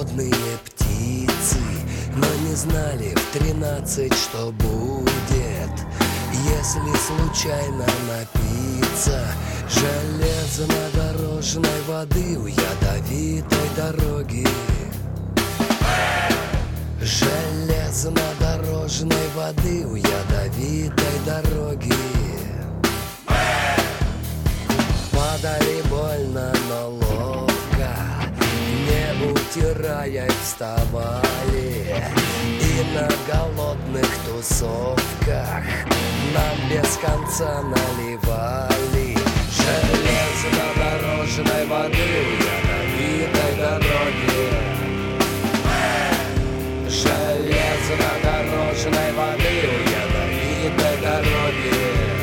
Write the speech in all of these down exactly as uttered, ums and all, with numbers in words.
голодные птицы, но не знали в тринадцать, что будет, если случайно напиться железнодорожной воды у ядовитой дороги. Железнодорожной воды у ядовитой дороги. Падали больно, но ловко, не утирая, вставали. И на голодных тусовках нам без конца наливали железнодорожной воды у ядовитой дороги. Железнодорожной воды у ядовитой дороги.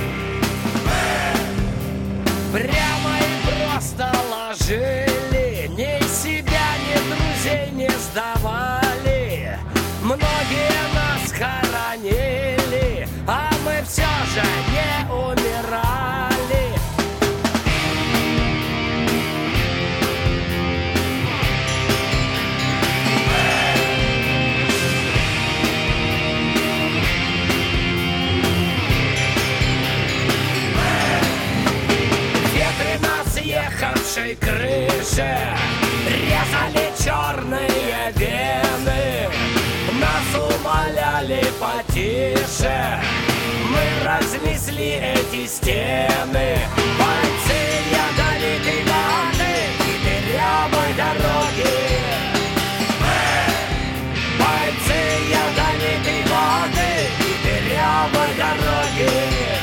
Прямо и просто ложили, ни себя, ни друзей не сдавали. Многие нас хоронили, а мы все же не умирали. Съехавшей крыши резали черные вены, нас умоляли потише, мы разнесли эти стены. Бойцы ядовитой воды и дырявой дороги. Бойцы ядовитой воды и дырявой дороги.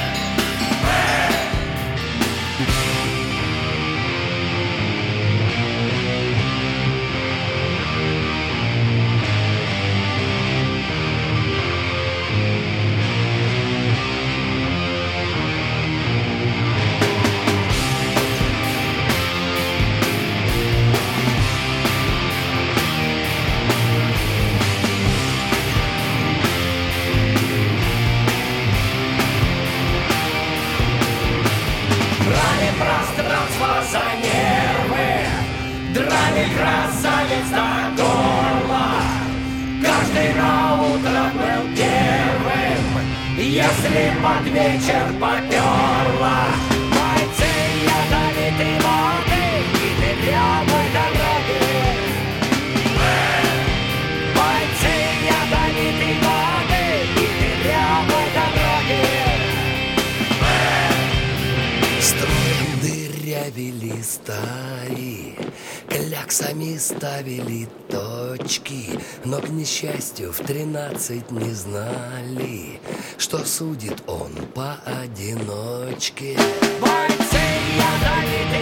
Пространство за нервы, драли красавец до горла. Каждый на утро был первым, если под вечер поперло. Бойцы ядовитой воды и дырявой дороги. Бойцы ядовитой воды и дырявой дороги. Дырявили стали, кляксами ставили точки, но, к несчастью, в тринадцать не знали, что судит он поодиночке. Бойцы ядовитой